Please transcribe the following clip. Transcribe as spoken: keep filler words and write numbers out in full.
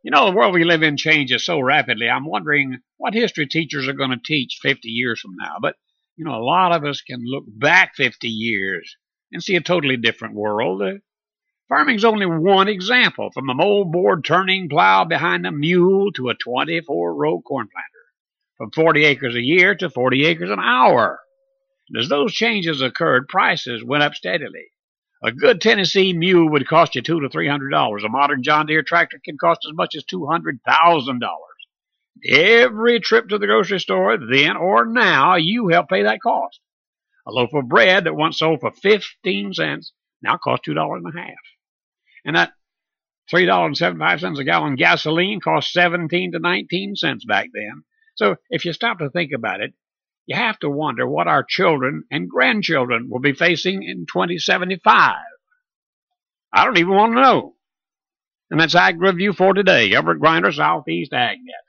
You know, the world we live in changes so rapidly. I'm wondering what history teachers are going to teach fifty years from now. But, you know, a lot of us can look back fifty years and see a totally different world. Uh, farming's only one example, from a moldboard turning plow behind a mule to a twenty-four row corn planter, from forty acres a year to forty acres an hour. And as those changes occurred, prices went up steadily. A good Tennessee mule would cost you two to three hundred dollars. A modern John Deere tractor can cost as much as two hundred thousand dollars. Every trip to the grocery store, then or now, you help pay that cost. A loaf of bread that once sold for fifteen cents now costs two dollars and a half. And that three dollars and seventy-five cents a gallon gasoline cost seventeen to nineteen cents back then. So if you stop to think about it, you have to wonder what our children and grandchildren will be facing in twenty seventy-five. I don't even want to know. And that's Ag Review for today. Everett Grinder, Southeast AgNet.